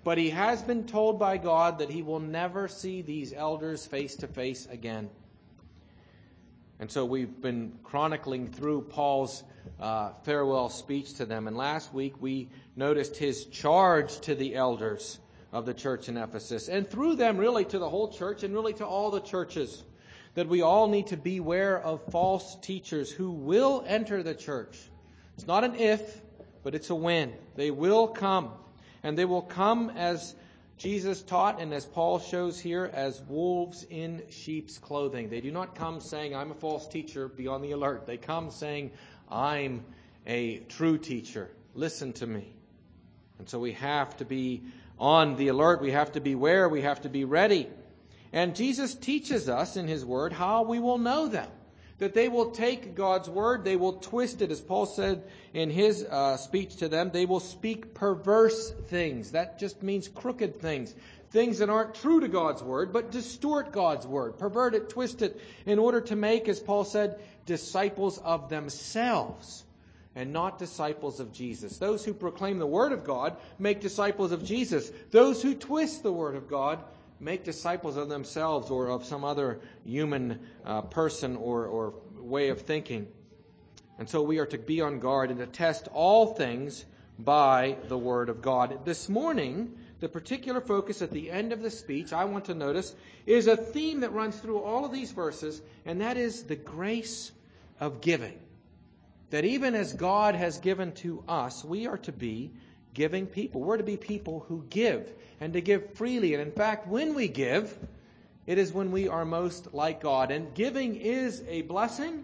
But he has been told by God that he will never see these elders face to face again. And so we've been chronicling through Paul's farewell speech to them. And last week we noticed his charge to the elders of the church in Ephesus. And through them really to the whole church and really to all the churches. That we all need to beware of false teachers who will enter the church. It's not an if, but it's a when. They will come. And they will come as Jesus taught, and as Paul shows here, as wolves in sheep's clothing. They do not come saying, I'm a false teacher, be on the alert. They come saying, I'm a true teacher. Listen to me. And so we have to be on the alert. We have to beware. We have to be ready. And Jesus teaches us in His Word how we will know them. That they will take God's Word, they will twist it. As Paul said in his speech to them, they will speak perverse things. That just means crooked things. Things that aren't true to God's Word, but distort God's Word. Pervert it, twist it, in order to make, as Paul said, disciples of themselves and not disciples of Jesus. Those who proclaim the Word of God make disciples of Jesus. Those who twist the Word of God make disciples of themselves or of some other human person or way of thinking. And so we are to be on guard and to test all things by the Word of God. This morning, the particular focus at the end of the speech, I want to notice, is a theme that runs through all of these verses, and that is the grace of giving. That even as God has given to us, we are to be giving people. We're to be people who give and to give freely. And in fact, when we give, it is when we are most like God. And giving is a blessing.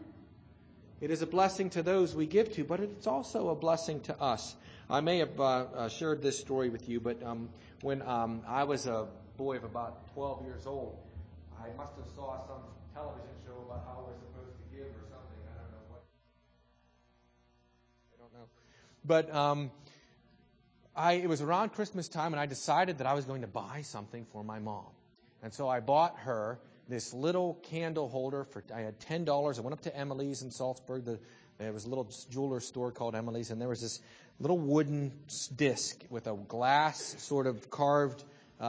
It is a blessing to those we give to, but it's also a blessing to us. I may have shared this story with you, but when I was a boy of about 12 years old, I must have saw some television show about how we're supposed to give or something. I don't know what. I don't know. But it was around Christmas time, and I decided that I was going to buy something for my mom. And so I bought her this little candle holder. I had $10. I went up to Emily's in Salzburg. There was a little jeweler store called Emily's, and there was this little wooden disc with a glass sort of carved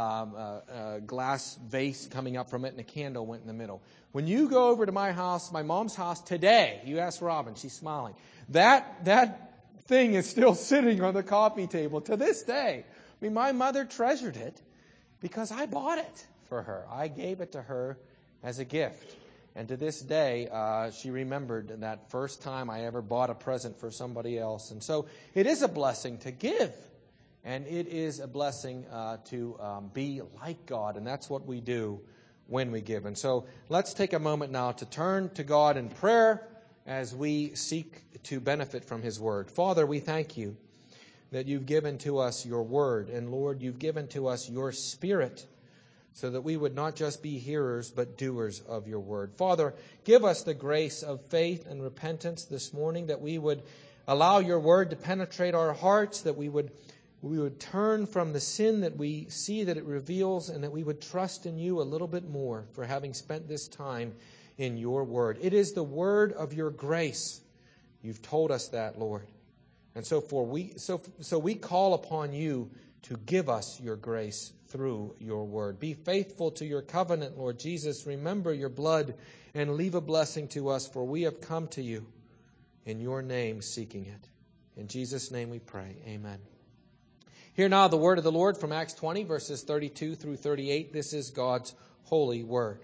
glass vase coming up from it, and a candle went in the middle. When you go over to my house, my mom's house today, you ask Robin, she's smiling. That thing is still sitting on the coffee table to this day. I mean, my mother treasured it because I bought it for her. I gave it to her as a gift. And to this day, she remembered that first time I ever bought a present for somebody else. And so it is a blessing to give. And it is a blessing to be like God. And that's what we do when we give. And so let's take a moment now to turn to God in prayer as we seek to benefit from His Word. Father, we thank You that You've given to us Your Word. And Lord, You've given to us Your Spirit so that we would not just be hearers but doers of Your Word. Father, give us the grace of faith and repentance this morning, that we would allow Your Word to penetrate our hearts, that we would turn from the sin that we see that it reveals, and that we would trust in You a little bit more for having spent this time in Your Word. It is the word of Your grace. You've told us that, Lord. And so we call upon You to give us Your grace through Your Word. Be faithful to Your covenant, Lord Jesus. Remember Your blood and leave a blessing to us, for we have come to You in Your name seeking it. In Jesus' name we pray. Amen. Hear now the word of the Lord from Acts 20, verses 32 through 38. This is God's holy word.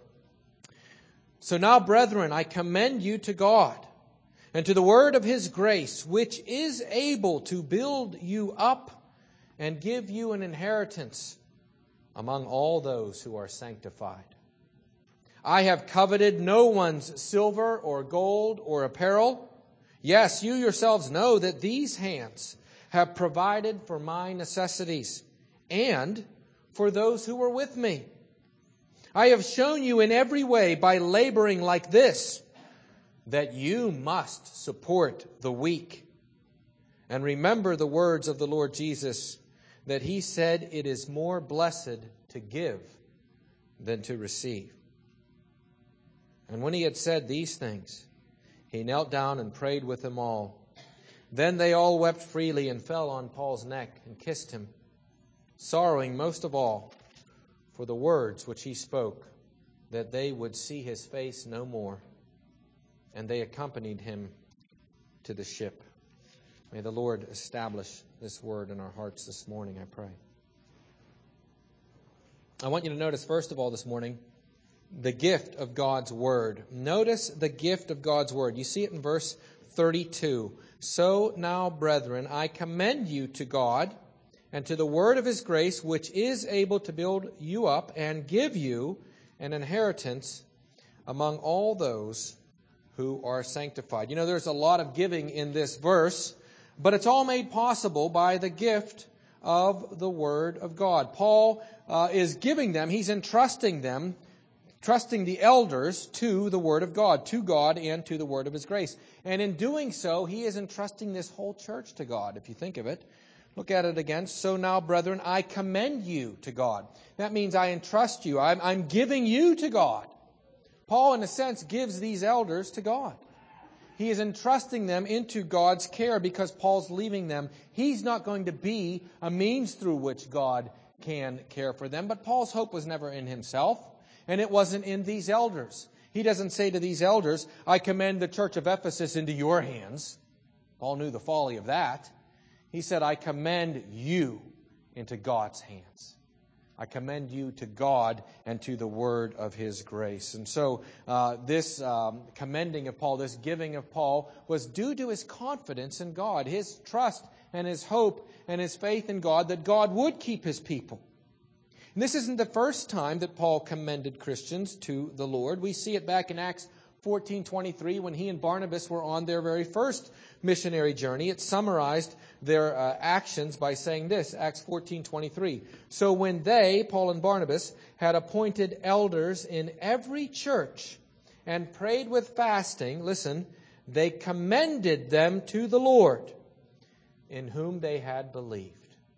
So now, brethren, I commend you to God and to the word of His grace, which is able to build you up and give you an inheritance among all those who are sanctified. I have coveted no one's silver or gold or apparel. Yes, you yourselves know that these hands have provided for my necessities and for those who were with me. I have shown you in every way by laboring like this that you must support the weak. And remember the words of the Lord Jesus, that He said, it is more blessed to give than to receive. And when He had said these things, He knelt down and prayed with them all. Then they all wept freely and fell on Paul's neck and kissed him. sorrowing most of all for the words which he spoke, that they would see his face no more. And they accompanied him to the ship. May the Lord establish this word in our hearts this morning, I pray. I want you to notice, first of all, this morning, the gift of God's word. Notice the gift of God's word. You see it in verse 32. So now, brethren, I commend you to God and to the word of his grace, which is able to build you up and give you an inheritance among all those who are sanctified. You know, there's a lot of giving in this verse, but it's all made possible by the gift of the word of God. Paul is giving them, he's entrusting them, trusting the elders to the word of God, to God and to the word of his grace. And in doing so, he is entrusting this whole church to God, if you think of it. Look at it again. So now, brethren, I commend you to God. That means I entrust you. I'm giving you to God. Paul, in a sense, gives these elders to God. He is entrusting them into God's care because Paul's leaving them. He's not going to be a means through which God can care for them. But Paul's hope was never in himself, and it wasn't in these elders. He doesn't say to these elders, I commend the church of Ephesus into your hands. Paul knew the folly of that. He said, I commend you into God's hands. I commend you to God and to the word of his grace. And so this commending of Paul, this giving of Paul, was due to his confidence in God, his trust and his hope and his faith in God that God would keep his people. And this isn't the first time that Paul commended Christians to the Lord. We see it back in Acts 14:23 when he and Barnabas were on their very first missionary journey. It summarized their actions by saying this, Acts 14:23. So when they, Paul and Barnabas, had appointed elders in every church and prayed with fasting, listen, they commended them to the Lord, in whom they had believed.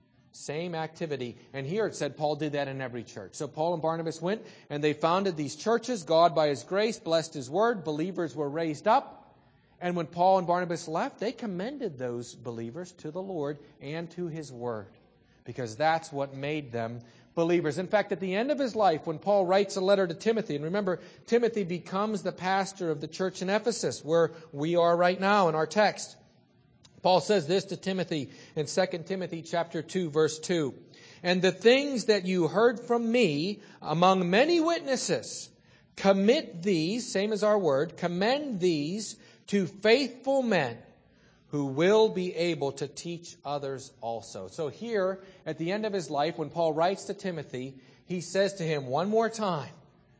Same activity. And here it said Paul did that in every church. So Paul and Barnabas went and they founded these churches. God, by his grace, blessed his word. Believers were raised up. And when Paul and Barnabas left, they commended those believers to the Lord and to his word, because that's what made them believers. In fact, at the end of his life, when Paul writes a letter to Timothy, and remember, Timothy becomes the pastor of the church in Ephesus, where we are right now in our text. Paul says this to Timothy in 2 Timothy chapter 2, verse 2. And the things that you heard from me among many witnesses, commit these, same as our word, commend these to faithful men who will be able to teach others also. So here, at the end of his life, when Paul writes to Timothy, he says to him one more time,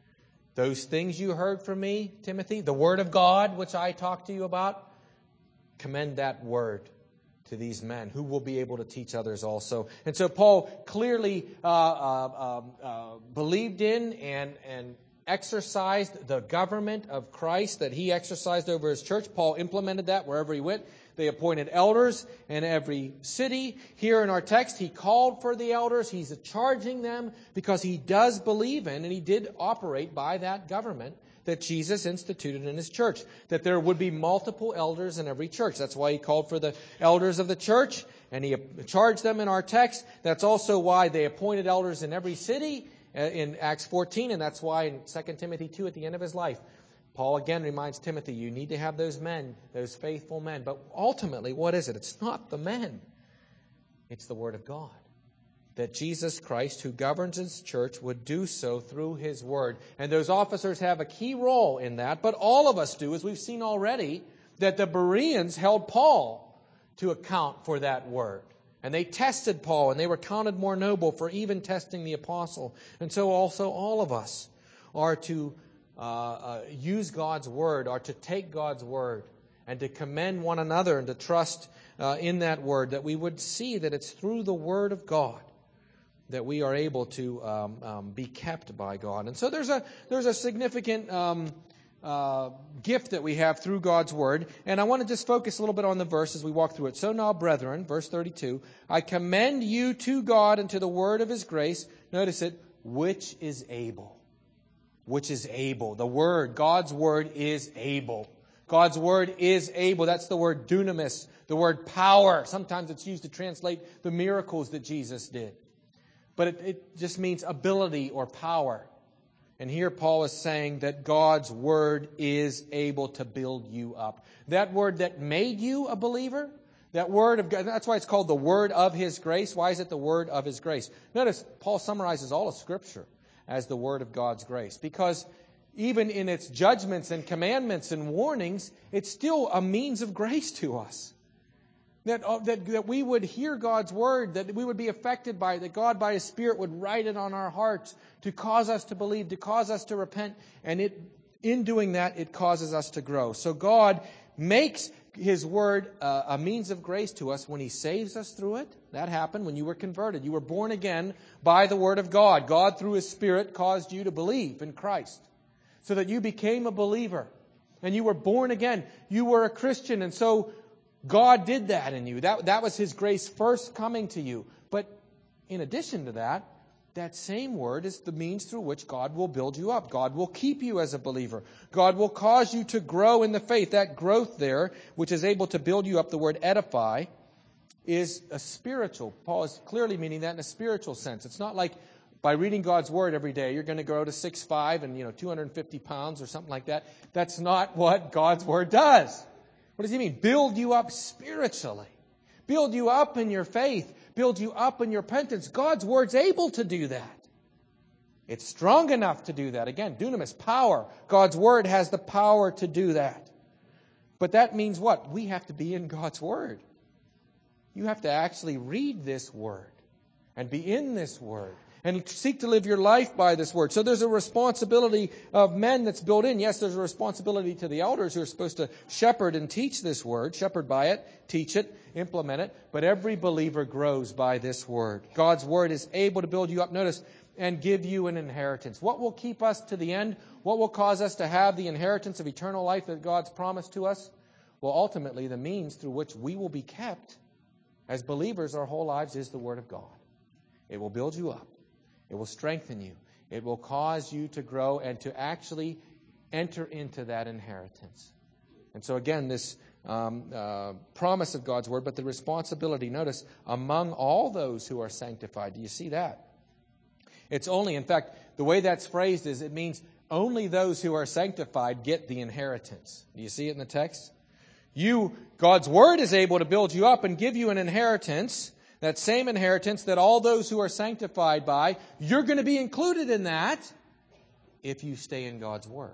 those things you heard from me, Timothy, the word of God, which I talked to you about, commend that word to these men who will be able to teach others also. And so Paul clearly believed in and exercised the government of Christ that he exercised over his church. Paul implemented that wherever he went. They appointed elders in every city. Here in our text, he called for the elders. He's charging them because he does believe in, and he did operate by that government that Jesus instituted in his church, that there would be multiple elders in every church. That's why he called for the elders of the church, and he charged them in our text. That's also why they appointed elders in every city in Acts 14, and that's why in 2 Timothy 2 at the end of his life, Paul again reminds Timothy, you need to have those men, those faithful men. But ultimately, what is it? It's not the men. It's the Word of God. That Jesus Christ, who governs his church, would do so through his word. And those officers have a key role in that, but all of us do, as we've seen already, that the Bereans held Paul to account for that word. And they tested Paul, and they were counted more noble for even testing the apostle. And so also all of us are to use God's word, are to take God's word, and to commend one another and to trust in that word, that we would see that it's through the word of God that we are able to be kept by God. And so there's a significant gift that we have through God's Word. And I want to just focus a little bit on the verse as we walk through it. So now, brethren, verse 32, I commend you to God and to the word of his grace. Notice it, which is able. Which is able. The word, God's word is able. God's word is able. That's the word dunamis, the word power. Sometimes it's used to translate the miracles that Jesus did. but it just means ability or power. And here Paul is saying that God's Word is able to build you up. That Word that made you a believer, that Word of God, that's why it's called the Word of His grace. Why is it the Word of His grace? Notice, Paul summarizes all of Scripture as the Word of God's grace. Because even in its judgments and commandments and warnings, it's still a means of grace to us. That we would hear God's Word, that we would be affected by it, that God by His Spirit would write it on our hearts to cause us to believe, to cause us to repent, and in doing that, it causes us to grow. So God makes His Word a means of grace to us when He saves us through it. That happened when you were converted. You were born again by the Word of God. God, through His Spirit, caused you to believe in Christ so that you became a believer and you were born again. You were a Christian, and so God did that in you. That was His grace first coming to you. But in addition to that, that same Word is the means through which God will build you up. God will keep you as a believer. God will cause you to grow in the faith. That growth there, which is able to build you up, the word edify, is a spiritual. Paul is clearly meaning that in a spiritual sense. It's not like by reading God's Word every day, you're going to grow to 6'5" and 250 pounds or something like that. That's not what God's Word does. What does He mean? Build you up spiritually. Build you up in your faith. Build you up in your repentance. God's Word's able to do that. It's strong enough to do that. Again, dunamis, power. God's Word has the power to do that. But that means what? We have to be in God's Word. You have to actually read this Word and be in this Word and seek to live your life by this Word. So there's a responsibility of men that's built in. Yes, there's a responsibility to the elders who are supposed to shepherd and teach this Word, shepherd by it, teach it, implement it. But every believer grows by this Word. God's Word is able to build you up, notice, and give you an inheritance. What will keep us to the end? What will cause us to have the inheritance of eternal life that God's promised to us? Well, ultimately, the means through which we will be kept as believers our whole lives is the Word of God. It will build you up. It will strengthen you. It will cause you to grow and to actually enter into that inheritance. And so again, this promise of God's Word, but the responsibility, notice, among all those who are sanctified. Do you see that? It's only, in fact, the way that's phrased is it means only those who are sanctified get the inheritance. Do you see it in the text? God's Word is able to build you up and give you an inheritance. That same inheritance that all those who are sanctified by, you're going to be included in that if you stay in God's Word.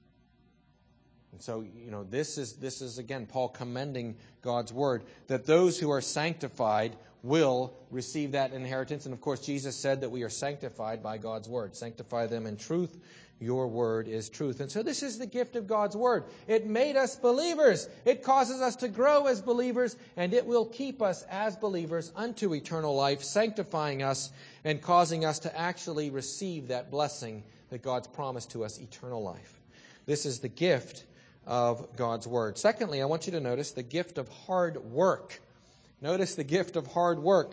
And so, this is again Paul commending God's Word, that those who are sanctified will receive that inheritance. And of course, Jesus said that we are sanctified by God's Word. Sanctify them in truth. Your Word is truth. And so this is the gift of God's Word. It made us believers. It causes us to grow as believers, and it will keep us as believers unto eternal life, sanctifying us and causing us to actually receive that blessing that God's promised to us, eternal life. This is the gift of God's Word. Secondly, I want you to notice the gift of hard work. Notice the gift of hard work.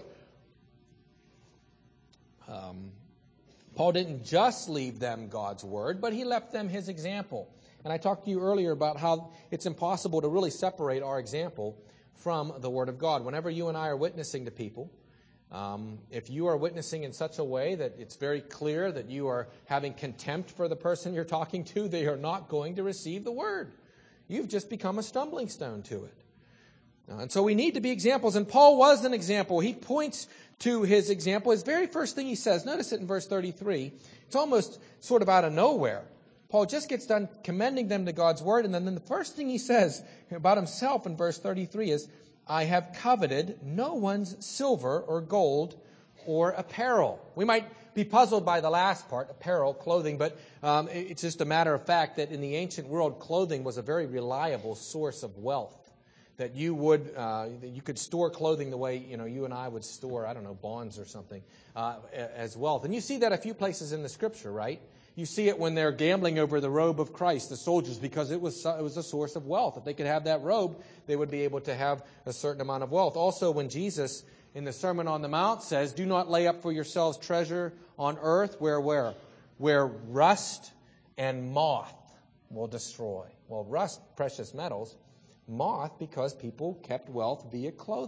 Paul didn't just leave them God's Word, but he left them his example. And I talked to you earlier about how it's impossible to really separate our example from the Word of God. Whenever you and I are witnessing to people, if you are witnessing in such a way that it's very clear that you are having contempt for the person you're talking to, they are not going to receive the Word. You've just become a stumbling stone to it. And so we need to be examples. And Paul was an example. He points to his example. His very first thing he says, notice it in verse 33. It's almost sort of out of nowhere. Paul just gets done commending them to God's Word. And then the first thing he says about himself in verse 33 is, I have coveted no one's silver or gold or apparel. We might be puzzled by the last part, apparel, clothing, but it's just a matter of fact that in the ancient world, clothing was a very reliable source of wealth. That you could store clothing the way, you and I would store, bonds or something, as wealth. And you see that a few places in the Scripture, right? You see it when they're gambling over the robe of Christ, the soldiers, because it was a source of wealth. If they could have that robe, they would be able to have a certain amount of wealth. Also, when Jesus, in the Sermon on the Mount, says, do not lay up for yourselves treasure on earth, where rust and moth will destroy. Well, rust, precious metals. Moth, because people kept wealth via clothing.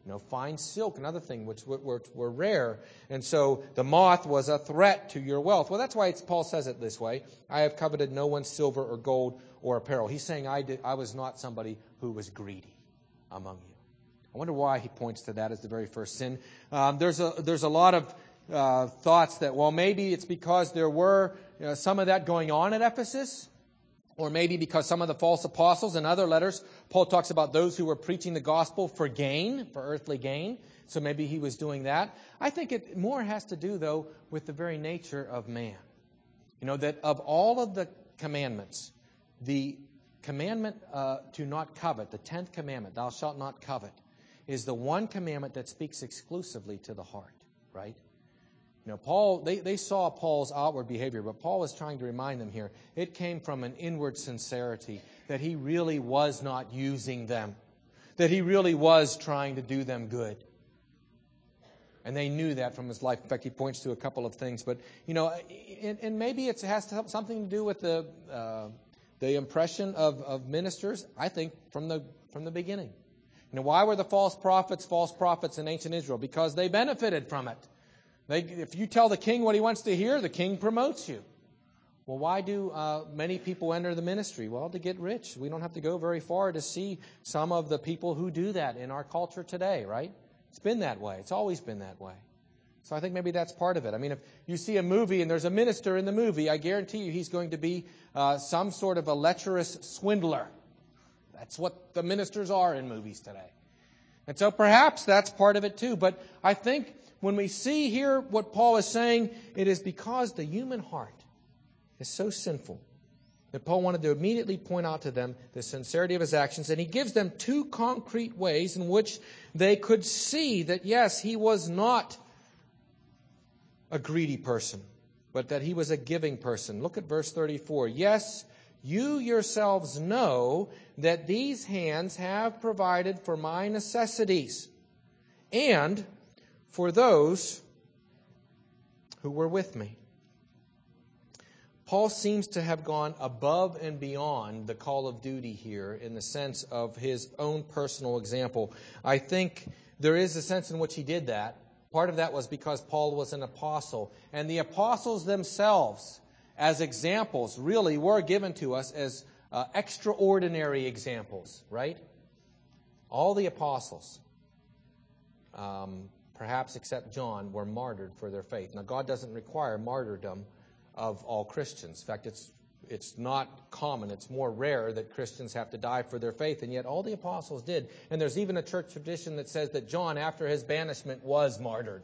Fine silk, another thing which were rare. And so the moth was a threat to your wealth. Well, that's why Paul says it this way. I have coveted no one's silver or gold or apparel. He's saying I was not somebody who was greedy among you. I wonder why he points to that as the very first sin. There's a lot of thoughts that, well, maybe it's because there were some of that going on at Ephesus. Or maybe because some of the false apostles in other letters, Paul talks about those who were preaching the gospel for gain, for earthly gain. So maybe he was doing that. I think it more has to do, though, with the very nature of man. That of all of the commandments, the commandment to not covet, the 10th commandment, thou shalt not covet, is the one commandment that speaks exclusively to the heart, right? Paul, they saw Paul's outward behavior, but Paul is trying to remind them here, it came from an inward sincerity, that he really was not using them, that he really was trying to do them good. And they knew that from his life. In fact, he points to a couple of things. But, and maybe it has something to do with the impression of ministers, I think, from the beginning. Why were the false prophets in ancient Israel? Because they benefited from it. If you tell the king what he wants to hear, the king promotes you. Well, why do many people enter the ministry? Well, to get rich. We don't have to go very far to see some of the people who do that in our culture today, right? It's been that way. It's always been that way. So I think maybe that's part of it. I mean, if you see a movie and there's a minister in the movie, I guarantee you he's going to be some sort of a lecherous swindler. That's what the ministers are in movies today. And so perhaps that's part of it too. But I think when we see here what Paul is saying, it is because the human heart is so sinful that Paul wanted to immediately point out to them the sincerity of his actions. And he gives them two concrete ways in which they could see that, yes, he was not a greedy person, but that he was a giving person. Look at verse 34. Yes, you yourselves know that these hands have provided for my necessities and for those who were with me. Paul seems to have gone above and beyond the call of duty here in the sense of his own personal example. I think there is a sense in which he did that. Part of that was because Paul was an apostle. And the apostles themselves, as examples, really were given to us as extraordinary examples, right? All the apostles, perhaps except John, were martyred for their faith. Now, God doesn't require martyrdom of all Christians. In fact, it's not common. It's more rare that Christians have to die for their faith, and yet all the apostles did. And there's even a church tradition that says that John, after his banishment, was martyred.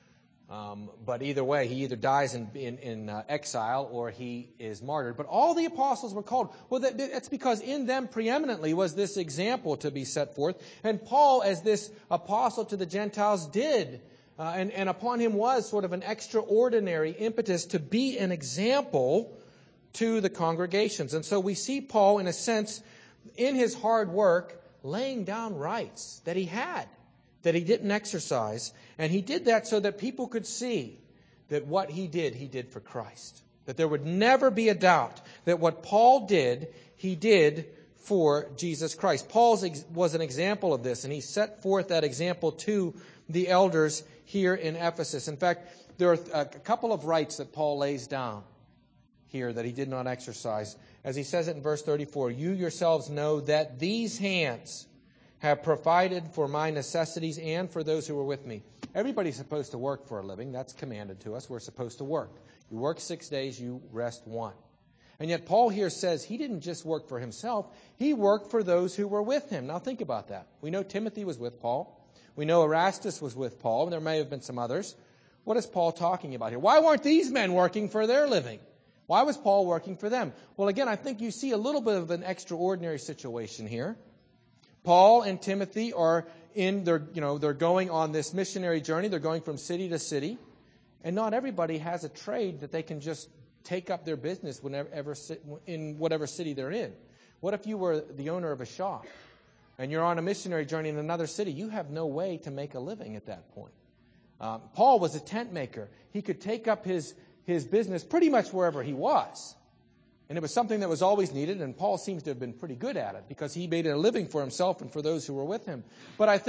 But either way, he either dies in exile or he is martyred. But all the apostles were called. Well, that's because in them preeminently was this example to be set forth. And Paul, as this apostle to the Gentiles, did. And upon him was sort of an extraordinary impetus to be an example to the congregations. And so we see Paul, in a sense, in his hard work, laying down rights that he had, that he didn't exercise. And he did that so that people could see that what he did for Christ. That there would never be a doubt that what Paul did, he did for Jesus Christ. Paul was an example of this, and he set forth that example to the elders here in Ephesus. In fact, there are a couple of rights that Paul lays down here that he did not exercise. As he says it in verse 34, you yourselves know that these hands have provided for my necessities and for those who were with me. Everybody's supposed to work for a living. That's commanded to us. We're supposed to work. You work 6 days, you rest 1. And yet Paul here says he didn't just work for himself. He worked for those who were with him. Now think about that. We know Timothy was with Paul. We know Erastus was with Paul. There may have been some others. What is Paul talking about here? Why weren't these men working for their living? Why was Paul working for them? Well, again, I think you see a little bit of an extraordinary situation here. Paul and Timothy are they're going on this missionary journey. They're going from city to city. And not everybody has a trade that they can just take up their business in whatever city they're in. What if you were the owner of a shop and you're on a missionary journey in another city? You have no way to make a living at that point. Paul was a tent maker. He could take up his business pretty much wherever he was. And it was something that was always needed, and Paul seems to have been pretty good at it because he made a living for himself and for those who were with him. But I think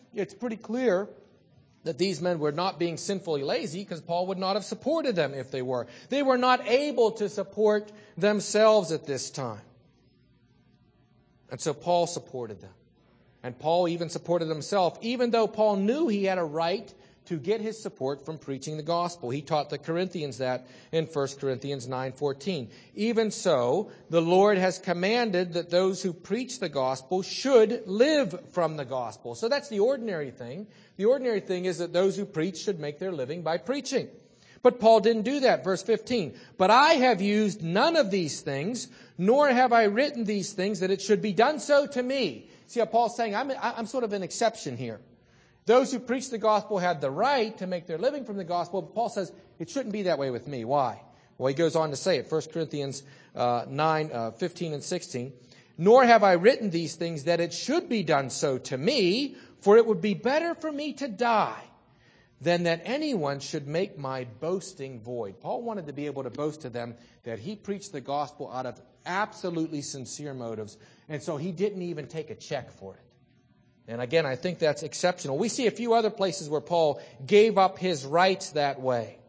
it's pretty clear that these men were not being sinfully lazy, because Paul would not have supported them if they were. They were not able to support themselves at this time. And so Paul supported them. And Paul even supported himself, even though Paul knew he had a right to get his support from preaching the gospel. He taught the Corinthians that in 1 Corinthians 9:14. Even so, the Lord has commanded that those who preach the gospel should live from the gospel. So that's the ordinary thing. The ordinary thing is that those who preach should make their living by preaching. But Paul didn't do that. Verse 15. But I have used none of these things, nor have I written these things, that it should be done so to me. See how Paul's saying, I'm sort of an exception here. Those who preach the gospel had the right to make their living from the gospel, but Paul says it shouldn't be that way with me. Why? Well, he goes on to say it, 1 Corinthians 9:15 and 16. Nor have I written these things that it should be done so to me, for it would be better for me to die than that anyone should make my boasting void. Paul wanted to be able to boast to them that he preached the gospel out of absolutely sincere motives, and so he didn't even take a check for it. And again, I think that's exceptional. We see a few other places where Paul gave up his rights that way.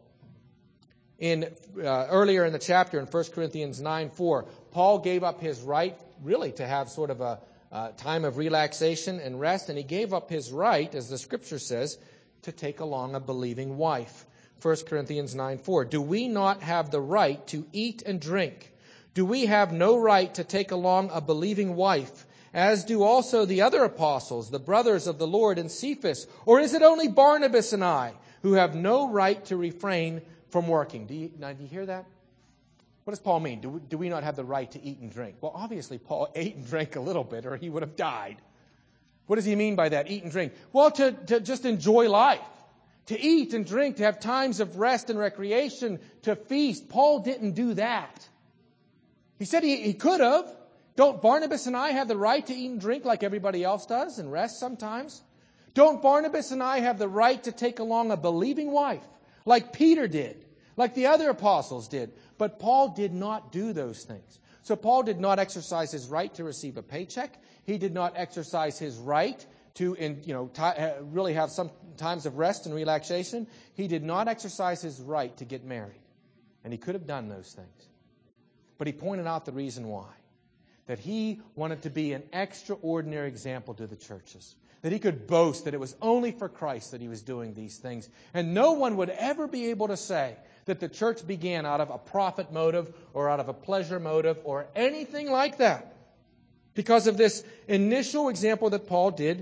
Earlier in the chapter, in 1 Corinthians 9:4, Paul gave up his right really to have sort of a time of relaxation and rest, and he gave up his right, as the Scripture says, to take along a believing wife. 1 Corinthians 9:4. Do we not have the right to eat and drink? Do we have no right to take along a believing wife, as do also the other apostles, the brothers of the Lord, and Cephas? Or is it only Barnabas and I who have no right to refrain from working? Do you hear that? What does Paul mean? Do we not have the right to eat and drink? Well, obviously Paul ate and drank a little bit, or he would have died. What does he mean by that, eat and drink? Well, to just enjoy life, to eat and drink, to have times of rest and recreation, to feast. Paul didn't do that. He said he could have. Don't Barnabas and I have the right to eat and drink like everybody else does and rest sometimes? Don't Barnabas and I have the right to take along a believing wife like Peter did, like the other apostles did? But Paul did not do those things. So Paul did not exercise his right to receive a paycheck. He did not exercise his right to really have some times of rest and relaxation. He did not exercise his right to get married. And he could have done those things. But he pointed out the reason why. That he wanted to be an extraordinary example to the churches. That he could boast that it was only for Christ that he was doing these things. And no one would ever be able to say that the church began out of a profit motive or out of a pleasure motive or anything like that. Because of this initial example that Paul did,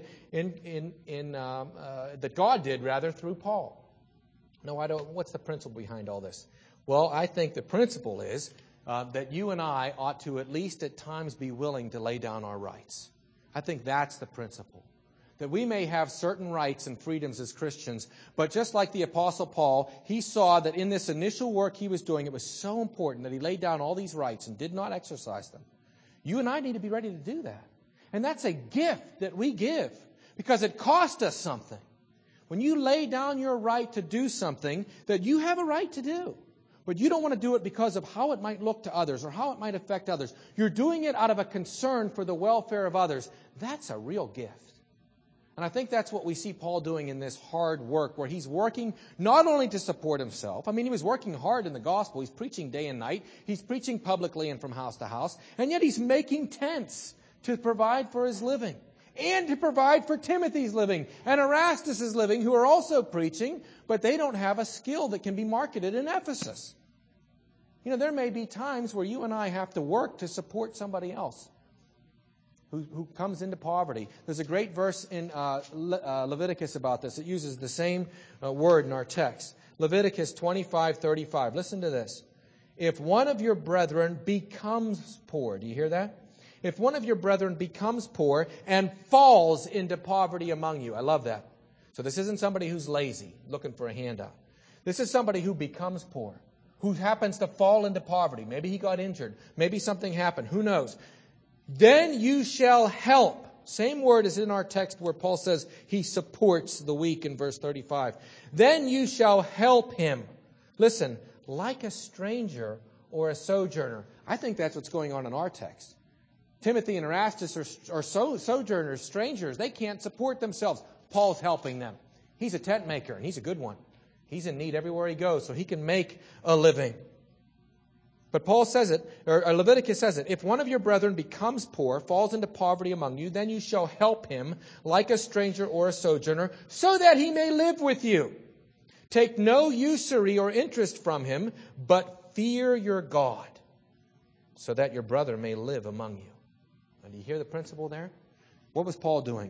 that God did rather through Paul. No, what's the principle behind all this? Well, I think the principle is that you and I ought to at least at times be willing to lay down our rights. I think that's the principle. That we may have certain rights and freedoms as Christians, but just like the Apostle Paul, he saw that in this initial work he was doing, it was so important that he laid down all these rights and did not exercise them. You and I need to be ready to do that. And that's a gift that we give because it cost us something. When you lay down your right to do something that you have a right to do, but you don't want to do it because of how it might look to others or how it might affect others. You're doing it out of a concern for the welfare of others. That's a real gift. And I think that's what we see Paul doing in this hard work, where he's working not only to support himself. I mean, he was working hard in the gospel. He's preaching day and night. He's preaching publicly and from house to house. And yet he's making tents to provide for his living and to provide for Timothy's living and Erastus' living, who are also preaching, but they don't have a skill that can be marketed in Ephesus. You know, there may be times where you and I have to work to support somebody else who comes into poverty. There's a great verse in Leviticus about this. It uses the same word in our text. Leviticus 25:35. Listen to this. If one of your brethren becomes poor, do you hear that? If one of your brethren becomes poor and falls into poverty among you. I love that. So this isn't somebody who's lazy, looking for a handout. This is somebody who becomes poor, who happens to fall into poverty. Maybe he got injured. Maybe something happened. Who knows? Then you shall help. Same word as in our text where Paul says he supports the weak in verse 35. Then you shall help him. Listen, like a stranger or a sojourner. I think that's what's going on in our text. Timothy and Erastus are sojourners, strangers. They can't support themselves. Paul's helping them. He's a tent maker, and he's a good one. He's in need everywhere he goes, so he can make a living. But Paul says it, or Leviticus says it, if one of your brethren becomes poor, falls into poverty among you, then you shall help him like a stranger or a sojourner, so that he may live with you. Take no usury or interest from him, but fear your God, so that your brother may live among you. Now, do you hear the principle there? What was Paul doing?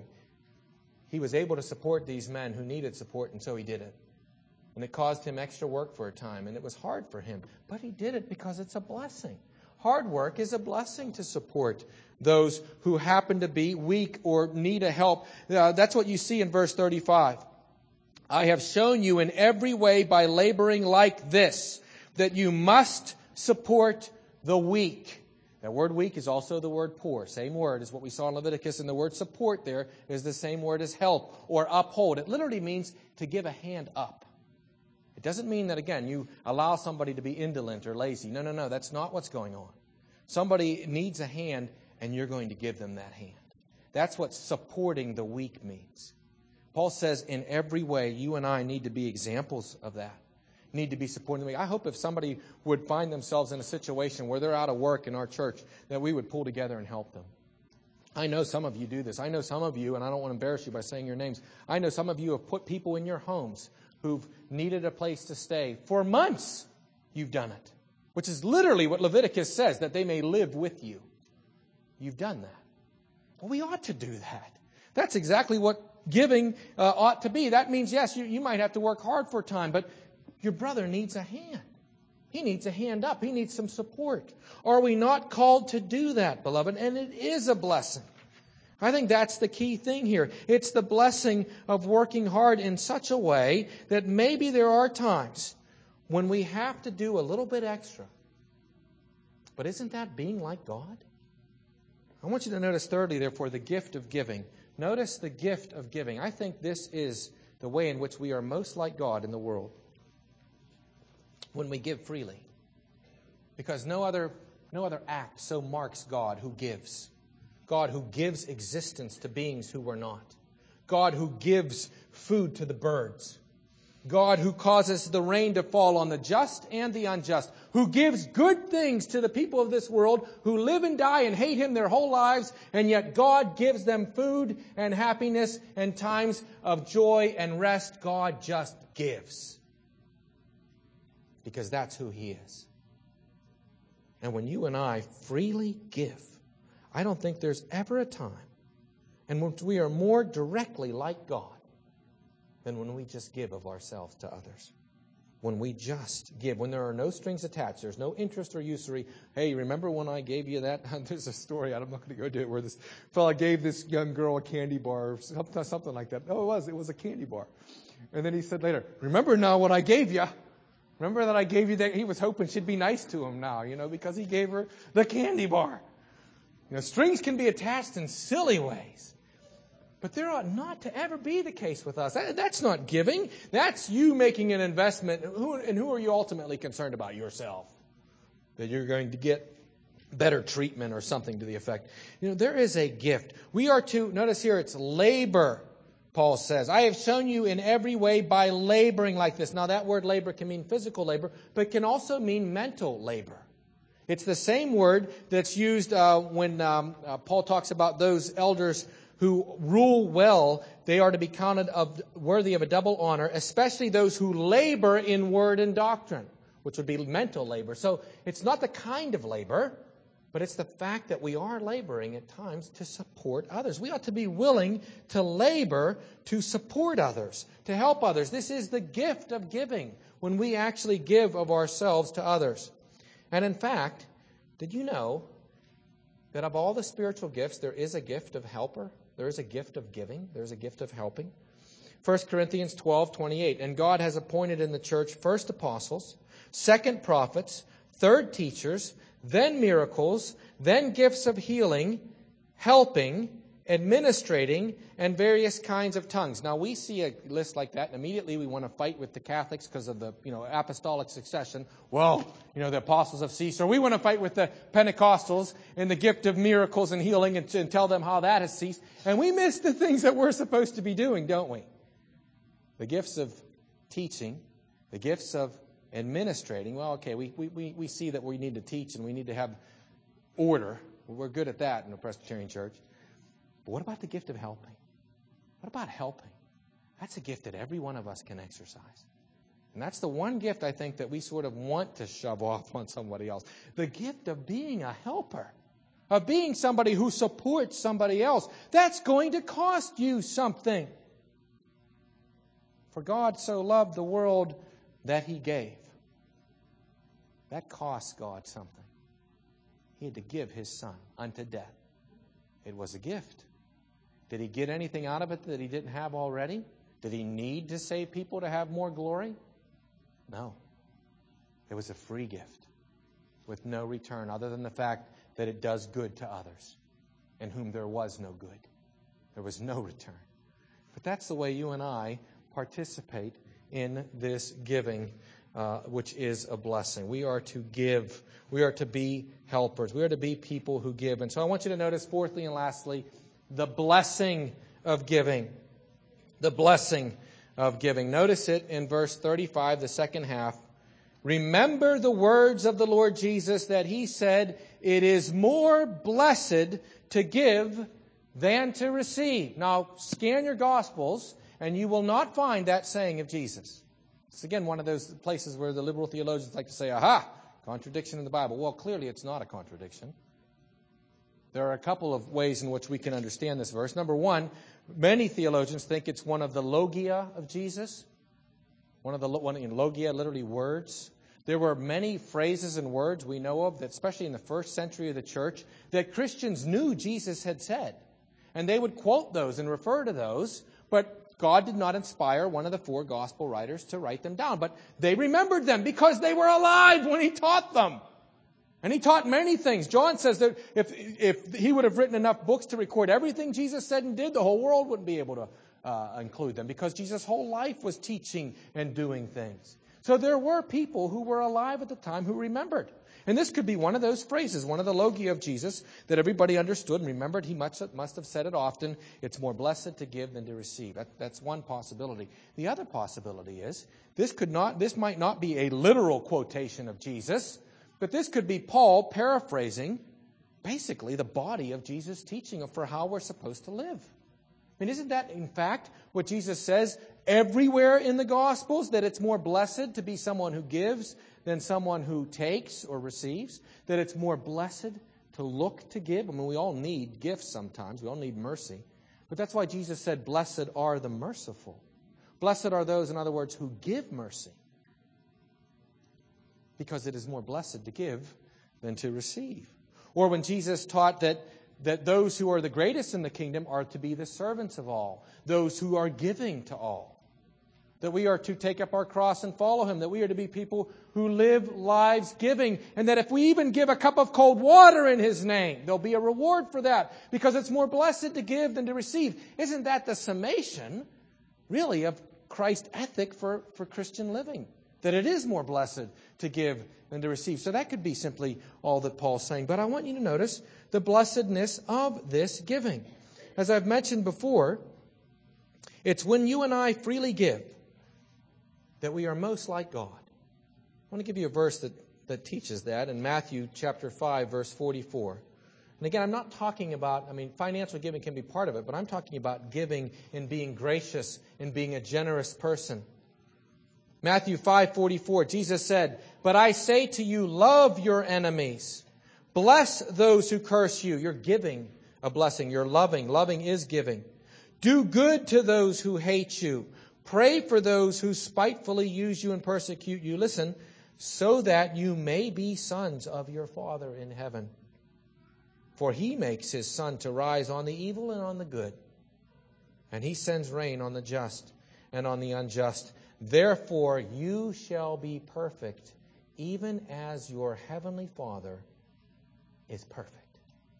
He was able to support these men who needed support, and so he did it. And it caused him extra work for a time, and it was hard for him. But he did it because it's a blessing. Hard work is a blessing to support those who happen to be weak or need a help. That's what you see in verse 35. I have shown you in every way by laboring like this, that you must support the weak. That word weak is also the word poor. Same word as what we saw in Leviticus, and the word support there is the same word as help or uphold. It literally means to give a hand up. It doesn't mean that, again, you allow somebody to be indolent or lazy. No, that's not what's going on. Somebody needs a hand, and you're going to give them that hand. That's what supporting the weak means. Paul says in every way, you and I need to be examples of that. Need to be supporting the weak. I hope if somebody would find themselves in a situation where they're out of work in our church, that we would pull together and help them. I know some of you do this. I know some of you, and I don't want to embarrass you by saying your names, I know some of you have put people in your homes who've needed a place to stay. For months, you've done it. Which is literally what Leviticus says, that they may live with you. You've done that. Well, we ought to do that. That's exactly what giving ought to be. That means, yes, you might have to work hard for a time, but your brother needs a hand. He needs a hand up. He needs some support. Are we not called to do that, beloved? And it is a blessing. I think that's the key thing here. It's the blessing of working hard in such a way that maybe there are times when we have to do a little bit extra. But isn't that being like God? I want you to notice thirdly, therefore, the gift of giving. Notice the gift of giving. I think this is the way in which we are most like God in the world. When we give freely. Because no other act so marks God who gives. God who gives existence to beings who were not. God who gives food to the birds. God who causes the rain to fall on the just and the unjust. Who gives good things to the people of this world who live and die and hate Him their whole lives. And yet God gives them food and happiness and times of joy and rest. God just gives. Because that's who He is. And when you and I freely give, I don't think there's ever a time in which we are more directly like God than when we just give of ourselves to others. When we just give, when there are no strings attached, there's no interest or usury. Hey, remember when I gave you that? There's a story, I'm not going to go to it, where this fella gave this young girl a candy bar or something like that. Oh, it was a candy bar. And then he said later, remember now what I gave you? Remember that I gave you that? He was hoping she'd be nice to him now, because he gave her the candy bar. Strings can be attached in silly ways. But there ought not to ever be the case with us. That's not giving. That's you making an investment. And who are you ultimately concerned about? Yourself. That you're going to get better treatment or something to the effect. There is a gift. We are to, notice here, it's labor, Paul says. I have shown you in every way by laboring like this. Now that word labor can mean physical labor, but can also mean mental labor. It's the same word that's used when Paul talks about those elders who rule well. They are to be counted worthy of a double honor, especially those who labor in word and doctrine, which would be mental labor. So it's not the kind of labor, but it's the fact that we are laboring at times to support others. We ought to be willing to labor to support others, to help others. This is the gift of giving, when we actually give of ourselves to others. And in fact, did you know that of all the spiritual gifts, there is a gift of helper? There is a gift of giving. There's a gift of helping. 1 Corinthians 12:28. And God has appointed in the church first apostles, second prophets, third teachers, then miracles, then gifts of healing, helping, administrating, and various kinds of tongues. Now, we see a list like that, and immediately we want to fight with the Catholics because of the apostolic succession. Well, the apostles have ceased. Or we want to fight with the Pentecostals and the gift of miracles and healing and tell them how that has ceased. And we miss the things that we're supposed to be doing, don't we? The gifts of teaching, the gifts of administrating. Well, okay, we see that we need to teach and we need to have order. We're good at that in the Presbyterian Church. But what about the gift of helping? What about helping? That's a gift that every one of us can exercise. And that's the one gift I think that we sort of want to shove off on somebody else. The gift of being a helper, of being somebody who supports somebody else. That's going to cost you something. For God so loved the world that He gave. That costs God something. He had to give His Son unto death. It was a gift. Did He get anything out of it that He didn't have already? Did He need to save people to have more glory? No. It was a free gift with no return other than the fact that it does good to others, in whom there was no good. There was no return. But that's the way you and I participate in this giving, which is a blessing. We are to give. We are to be helpers. We are to be people who give. And so I want you to notice, fourthly and lastly, the blessing of giving. The blessing of giving. Notice it in verse 35, the second half. Remember the words of the Lord Jesus that He said, "It is more blessed to give than to receive." Now, scan your Gospels, and you will not find that saying of Jesus. It's again one of those places where the liberal theologians like to say, aha, contradiction in the Bible. Well, clearly it's not a contradiction. There are a couple of ways in which we can understand this verse. Number one, many theologians think it's one of the logia of Jesus. One in logia, literally words. There were many phrases and words we know of, that especially in the first century of the church, that Christians knew Jesus had said. And they would quote those and refer to those, but God did not inspire one of the four gospel writers to write them down. But they remembered them because they were alive when He taught them. And He taught many things. John says that if He would have written enough books to record everything Jesus said and did, the whole world wouldn't be able to include them, because Jesus' whole life was teaching and doing things. So there were people who were alive at the time who remembered. And this could be one of those phrases, one of the logia of Jesus that everybody understood and remembered. He must have said it often. It's more blessed to give than to receive. That's one possibility. The other possibility is this might not be a literal quotation of Jesus, but this could be Paul paraphrasing basically the body of Jesus' teaching for how we're supposed to live. I mean, isn't that, in fact, what Jesus says everywhere in the Gospels, that it's more blessed to be someone who gives than someone who takes or receives? That it's more blessed to look to give? I mean, we all need gifts sometimes. We all need mercy. But that's why Jesus said, blessed are the merciful. Blessed are those, in other words, who give mercy. Because it is more blessed to give than to receive. Or when Jesus taught that those who are the greatest in the kingdom are to be the servants of all, those who are giving to all. That we are to take up our cross and follow Him, that we are to be people who live lives giving, and that if we even give a cup of cold water in His name, there'll be a reward for that, because it's more blessed to give than to receive. Isn't that the summation, really, of Christ's ethic for Christian living? That it is more blessed to give than to receive. So that could be simply all that Paul's saying. But I want you to notice the blessedness of this giving. As I've mentioned before, it's when you and I freely give that we are most like God. I want to give you a verse that teaches that in Matthew chapter 5, verse 44. And again, I'm not talking about, financial giving can be part of it, but I'm talking about giving and being gracious and being a generous person. Matthew 5:44, Jesus said, "But I say to you, love your enemies. Bless those who curse you." You're giving a blessing. You're loving. Loving is giving. "Do good to those who hate you. Pray for those who spitefully use you and persecute you." Listen, "so that you may be sons of your Father in heaven. For He makes His sun to rise on the evil and on the good. And He sends rain on the just and on the unjust. Therefore you shall be perfect, even as your heavenly Father is perfect."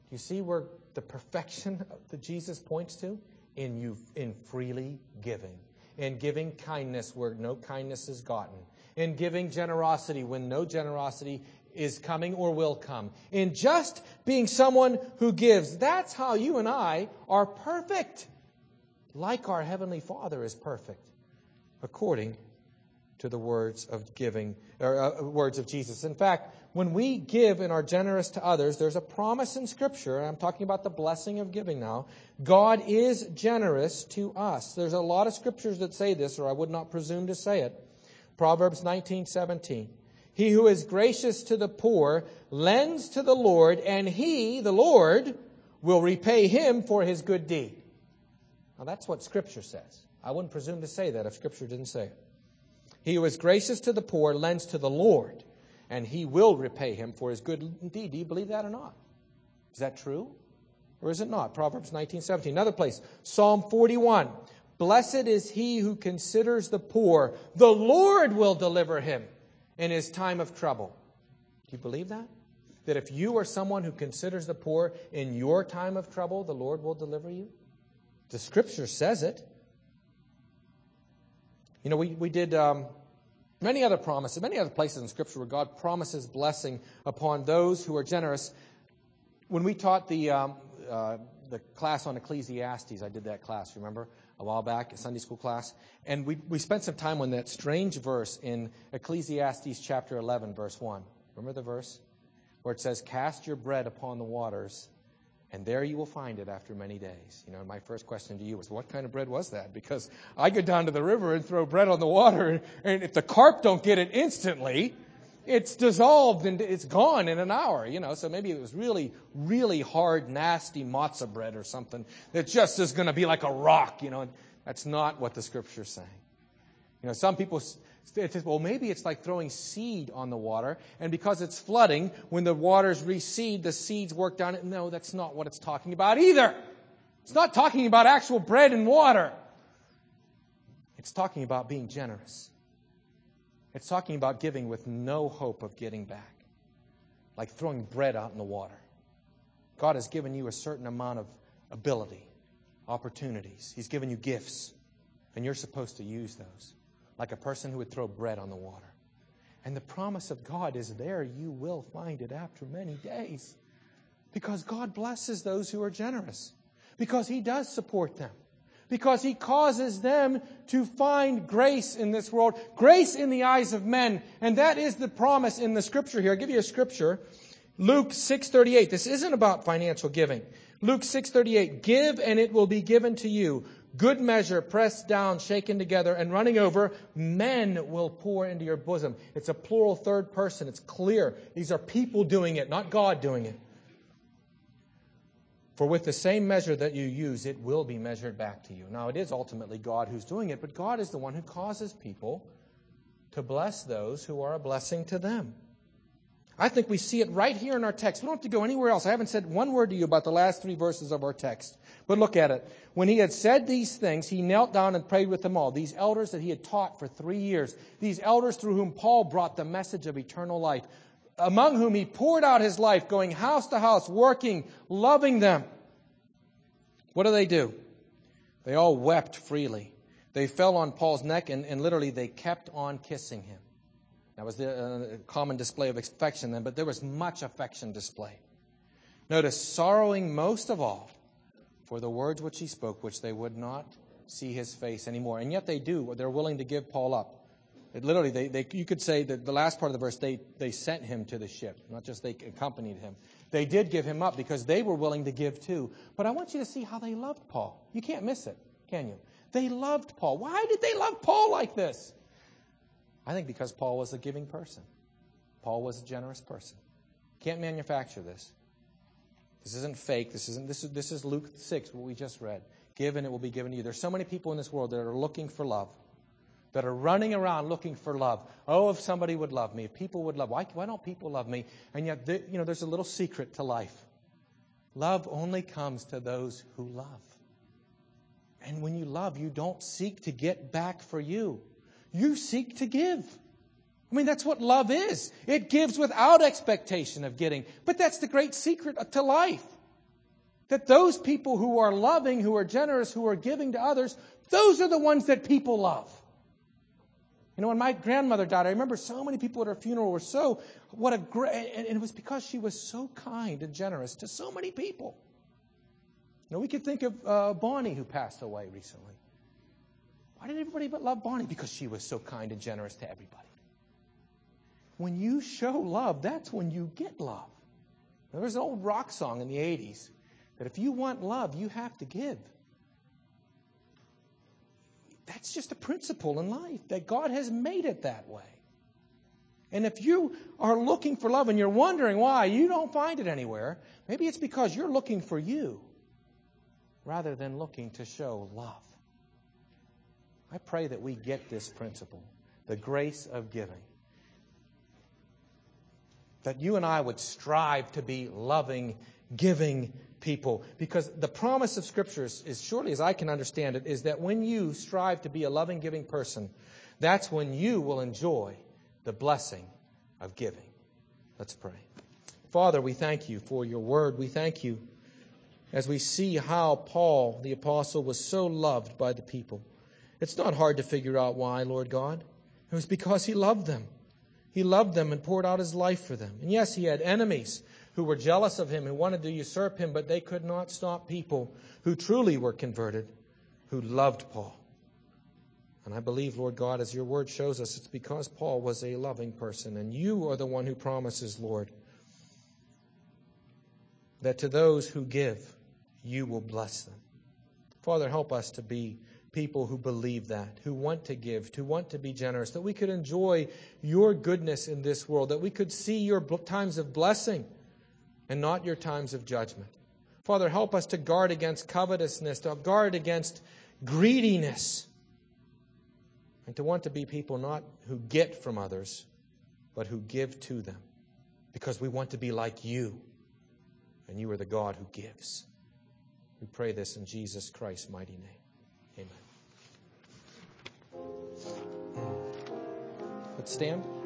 You see where the perfection that Jesus points to? In freely giving. In giving kindness where no kindness is gotten. In giving generosity when no generosity is coming or will come. In just being someone who gives. That's how you and I are perfect. Like our Heavenly Father is perfect. According to the words of giving, or words of Jesus. In fact, when we give and are generous to others, there's a promise in Scripture, and I'm talking about the blessing of giving now. God is generous to us. There's a lot of scriptures that say this, or I would not presume to say it. Proverbs 19:17. He who is gracious to the poor lends to the Lord, and He, the Lord, will repay him for his good deed. Now that's what Scripture says. I wouldn't presume to say that if Scripture didn't say it. He who is gracious to the poor lends to the Lord, and He will repay him for his good deed. Do you believe that or not? Is that true? Or is it not? Proverbs 19:17. Another place, Psalm 41. Blessed is he who considers the poor. The Lord will deliver him in his time of trouble. Do you believe that? That if you are someone who considers the poor in your time of trouble, the Lord will deliver you? The Scripture says it. You know, we did many other promises, many other places in Scripture where God promises blessing upon those who are generous. When we taught the class on Ecclesiastes, I did that class, remember, a while back, a Sunday school class. And we spent some time on that strange verse in Ecclesiastes chapter 11, verse 1. Remember the verse? Where it says, cast your bread upon the waters, and there you will find it after many days. You know, my first question to you was, what kind of bread was that? Because I go down to the river and throw bread on the water, and if the carp don't get it instantly, it's dissolved and it's gone in an hour, you know. So maybe it was really, really hard, nasty matzah bread or something that just is going to be like a rock, you know. That's not what the Scripture's saying. You know, some people say, well, maybe it's like throwing seed on the water, and because it's flooding, when the waters recede, the seeds work down it. No, that's not what it's talking about either. It's not talking about actual bread and water. It's talking about being generous. It's talking about giving with no hope of getting back. Like throwing bread out in the water. God has given you a certain amount of ability, opportunities. He's given you gifts. And you're supposed to use those. Like a person who would throw bread on the water. And the promise of God is there you will find it after many days. Because God blesses those who are generous. Because He does support them. Because He causes them to find grace in this world. Grace in the eyes of men. And that is the promise in the Scripture here. I'll give you a Scripture. Luke 6:38. This isn't about financial giving. Luke 6:38. Give and it will be given to you. Good measure, pressed down, shaken together, and running over, men will pour into your bosom. It's a plural third person. It's clear. These are people doing it, not God doing it. For with the same measure that you use, it will be measured back to you. Now, it is ultimately God who's doing it, but God is the one who causes people to bless those who are a blessing to them. I think we see it right here in our text. We don't have to go anywhere else. I haven't said one word to you about the last 3 verses of our text. But look at it. When He had said these things, He knelt down and prayed with them all. These elders that He had taught for 3 years. These elders through whom Paul brought the message of eternal life. Among whom He poured out His life, going house to house, working, loving them. What do? They all wept freely. They fell on Paul's neck and literally they kept on kissing him. That was the common display of affection then, but there was much affection displayed. Notice, sorrowing most of all for the words which he spoke, which they would not see his face anymore. And yet they do. They're willing to give Paul up. Literally, you could say that the last part of the verse, they sent him to the ship, not just they accompanied him. They did give him up because they were willing to give too. But I want you to see how they loved Paul. You can't miss it, can you? They loved Paul. Why did they love Paul like this? I think because Paul was a giving person. Paul was a generous person. Can't manufacture this. This isn't fake. This is Luke 6, what we just read. Give and it will be given to you. There's so many people in this world that are looking for love. That are running around looking for love. Oh, if somebody would love me. If people would love. Why don't people love me? And yet, there's a little secret to life. Love only comes to those who love. And when you love, you don't seek to get back for you. You seek to give. I mean, that's what love is. It gives without expectation of getting. But that's the great secret to life. That those people who are loving, who are generous, who are giving to others, those are the ones that people love. You know, when my grandmother died, I remember so many people at her funeral were and it was because she was so kind and generous to so many people. You know, we could think of Bonnie, who passed away recently. Why did everybody but love Bonnie? Because she was so kind and generous to everybody. When you show love, that's when you get love. There was an old rock song in the 80s that if you want love, you have to give. That's just a principle in life, that God has made it that way. And if you are looking for love and you're wondering why you don't find it anywhere, maybe it's because you're looking for you rather than looking to show love. I pray that we get this principle, the grace of giving. That you and I would strive to be loving, giving people. Because the promise of Scripture is, surely as I can understand it, is that when you strive to be a loving, giving person, that's when you will enjoy the blessing of giving. Let's pray. Father, we thank you for your word. We thank you as we see how Paul, the apostle, was so loved by the people. It's not hard to figure out why, Lord God. It was because he loved them. He loved them and poured out his life for them. And yes, he had enemies who were jealous of him, who wanted to usurp him, but they could not stop people who truly were converted, who loved Paul. And I believe, Lord God, as your word shows us, it's because Paul was a loving person. And you are the one who promises, Lord, that to those who give, you will bless them. Father, help us to be people who believe that, who want to give, who want to be generous, that we could enjoy your goodness in this world, that we could see your times of blessing and not your times of judgment. Father, help us to guard against covetousness, to guard against greediness, and to want to be people not who get from others, but who give to them, because we want to be like you, and you are the God who gives. We pray this in Jesus Christ's mighty name. Amen. Let's stand.